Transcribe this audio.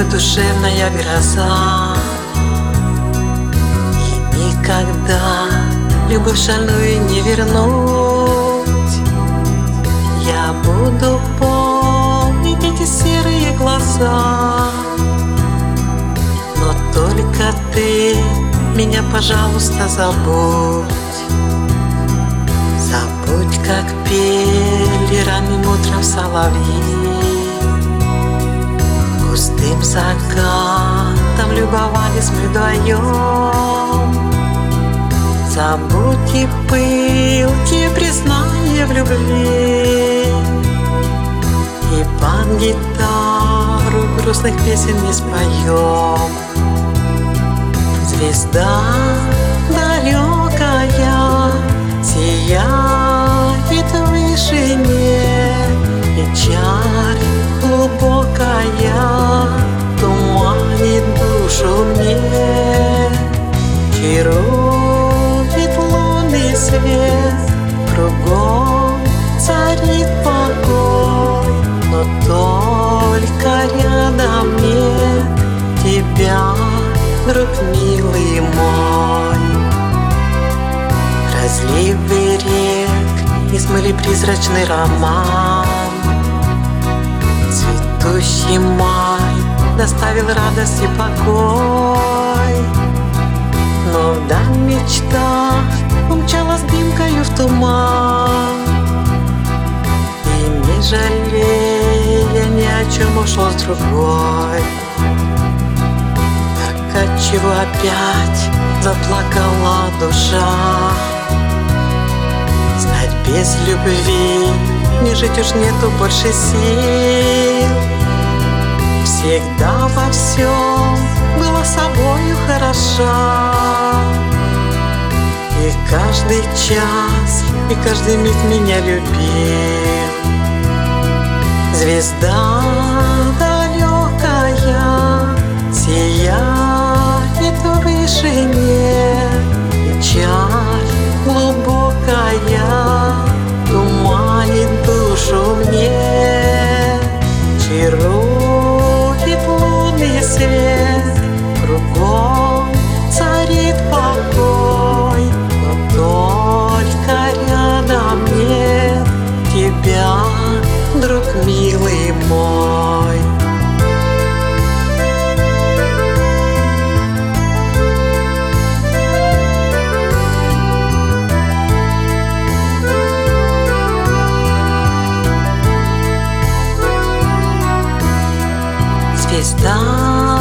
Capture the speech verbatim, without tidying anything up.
бы душевная гроза, и никогда любовь шальную не вернуть. Я буду помнить эти серые глаза, но только ты меня, пожалуйста, забудь. Забудь, как пели ранним утром соловьи, густым закатом любовались мы вдвоем. Забудь и пылкие признания в любви, и под гитару грустных песен не споем. Звезда далекая сияет в вышине, печаль глубокая туманит душу мне. Чарует лунный свет, кругом царит покой, но только рядом нет тебя, друг милый мой. Разливы рек измыли призрачный роман, цветущий май доставил радость и покой. Но вдаль мечта умчалась дымкою в туман, и не жалея ни о чем ушел с другой. Так отчего опять заплакала душа? Знать, без любви не жить уж нету больше сил. Всегда во всем была собою хороша, и каждый час, и каждый миг меня любил. Звезда далекая сияет в вышине, печаль глубокая туманит душу мне. Чарует лунный свет, кругом царит покой, но только рядом нет тебя, друг милый мой. Звезда